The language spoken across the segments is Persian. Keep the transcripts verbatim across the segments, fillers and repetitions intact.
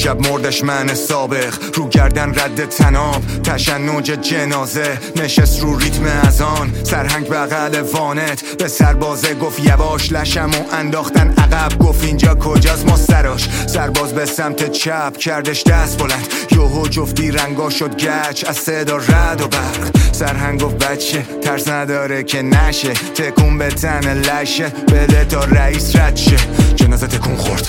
دیشب مردش من سابق، رو گردن رد تناب تشنج جنازه، نشست رو ریتم اذان سرهنگ بغل وانت، به سربازه گفت یواش لشمو انداختن عقب، گفت اینجا کجاست مستراش، سرباز به سمت چپ کردش دست بلند، یوهو جفتی رنگا شد گچ از صدا رد و برق، سرهنگ گفت بچه ترس نداره که نشه، تکون به تن لشه بده تا رئیس رد شه، جنازه تکون خورد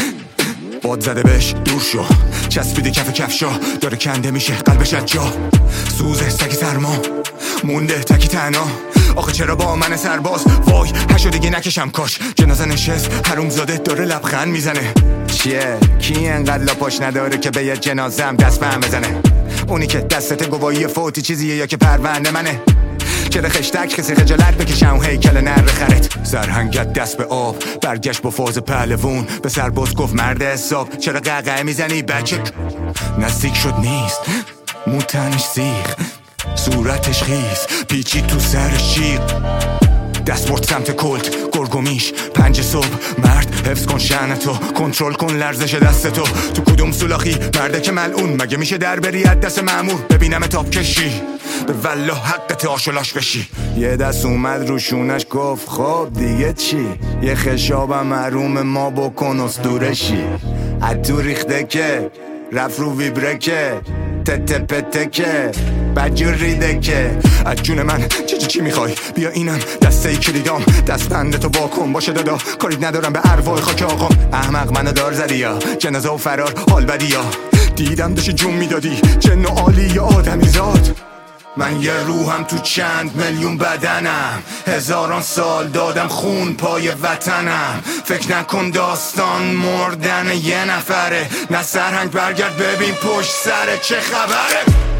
باد زده بهش دور شو، چسبیده کف کفشا داره کنده میشه قلبش از جا، سوزه سکی سرما مونده تکی تنها، آخه چرا با من سرباز وای هشو دیگه نکشم کاش، جنازه نشست حرومزاده داره لبخند میزنه، چیه کی انقدر لاپاش نداره که به یه جنازم دست بهم بزنه، اونی که دستت گواهی فوتی چیزیه یا که پرونده منه، چرا خشتک کسی خجالت بکشم و هیکل نر خرت، سرهنگت دست به آب برگشت با فاز پهلوون، به سرباز گفت مرد حساب چرا قهقه میزنی بچه، نزدیک شد نیست موتنش سیخ، صورتش خیس پیچی تو سرش شیق، دست برد سمت کلت گرگومیش پنج صبح، مرد حفظ کن شأنتو کنترل کن لرزش دستتو، تو کدوم سولاخی مرده که ملعون، مگه میشه در بری از دست مأمور، ببینم تاب کشی به والله حقت آشولاش بشی، یه دست اومد روشونش گفت خب دیگه چی، یه خشابم محروم ما بکن اسطورشی، اتو ریخته که رفت رو ویبره که تته پته که بدجور ریده که، از جون من چی چی چی میخوای، بیا اینم دسته کلیدام، دست بندتو واکن باشه دادا، کاری ندارم به ارواح خاک آقام، احمق منو دار زدی یا جنازه و فرار حال بدی یا، دیدم داشتی جون میدادی جن و عالی یا آدمی زاد، من یه روحم تو چند میلیون بدنم، هزاران سال دادم خون پای وطنم، فکر نکن داستان مردن یه نفره، نه سرهنگ برگرد ببین پشت سر چه خبره.